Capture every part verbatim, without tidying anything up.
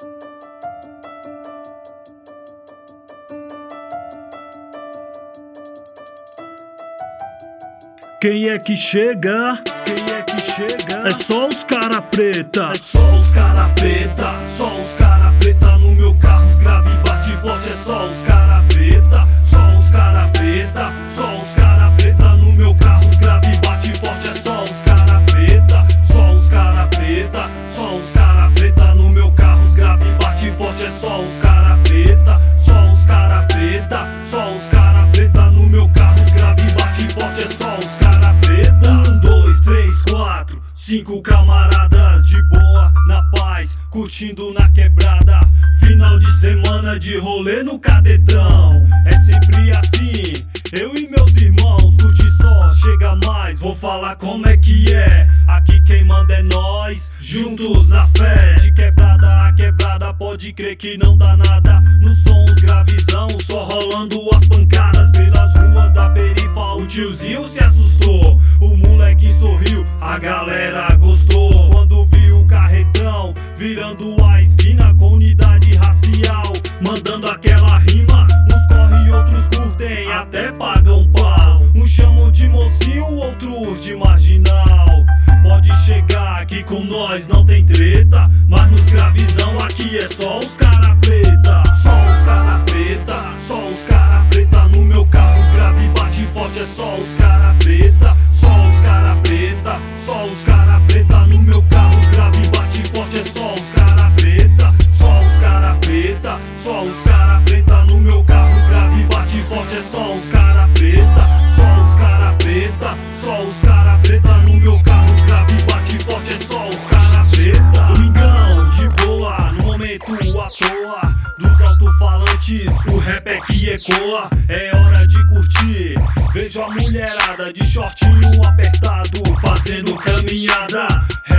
Quem é que chega? Quem é que chega? É só os cara preta. É só os cara preta, só os cara preta no meu carro, os grave bate forte. É só os cara preta, só os cara preta, só os cara preta no meu carro, os grave bate forte. É só os cara preta, só os cara preta, só os cara preta no meu carro, os grave bate forte. É só os cara preta, só os cara preta, só os cara preta no meu carro, os grave bate forte. É só os cara preta. Um, dois, três, quatro, cinco camaradas de boa, na paz, curtindo na quebrada. Final de semana de rolê no cadetão. É sempre assim, eu e meus irmãos. Curte só, chega mais, vou falar como é que é. Aqui quem manda é nós, juntos na fé. De quebrada a quebrada, pode crer que não dá nada. No som os gravizão, só rolando as pancadas. Pelas ruas da perifa, o tiozinho se assustou. O moleque sorriu, a galera gostou. Quando viu o carretão virando a esquina com unidade racial, mandando aquela rima. Uns corre, outros curtem, até pagam pau. Um chamo de mocinho, outros de marginal. Pode chegar aqui com nós, não tem treta, mas nos gravizão aqui é só os cara preta. Só os cara preta, só os cara preta no meu carro, os grave bate forte. É só os cara preta, só os cara preta, só os cara preta no meu carro, os grave bate forte. É só os cara preta, só os cara preta, só os cara preta no meu carro, os grave bate forte. É só os cara preta, só os cara preta, só os cara preta no meu carro, os grave bate forte. É só os cara preta. Domingão, de boa, no momento à toa, dos alto-falantes, o rap é que ecoa. É hora de curtir, vejo a mulherada de shortinho apertado, fazendo caminhada.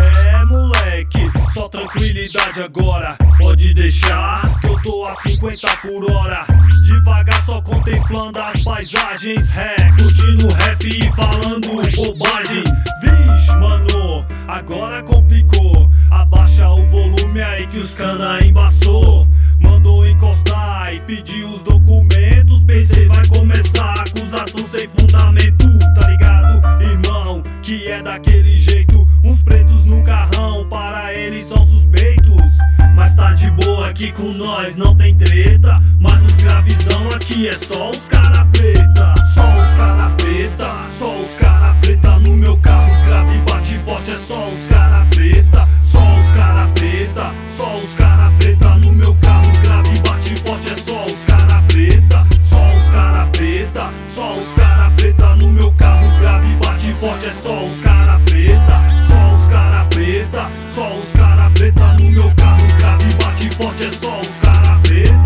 É moleque, só tranquilidade agora, pode deixar que eu tô a cinquenta por hora. Devagar só contemplando as paisagens, é, curtindo rap e falando bobagens. Vixe, mano, agora complicou. Abaixa o volume aí que os cana embaçou. Mandou encostar e pedir os documentos. Pensei vai começar a acusação sem fundamento, tá ligado, irmão? Que é daquele jeito, uns pretos no carrão, para eles são suspeitos. Mas tá de boa aqui com nós, não tem treta. Mas nos gravizão aqui é só os cara preta. Só os cara preta, só os cara preta no meu carro, os grave bate forte. É só os cara preta, só os cara preta, só os cara preta no meu carro, os grave bate forte. É só os cara preta, só os cara preta, só os cara preta no meu carro, os grave bate forte. É só os cara preta, só os cara preta, só os cara preta no meu carro, os grave bate forte. É só os cara preta.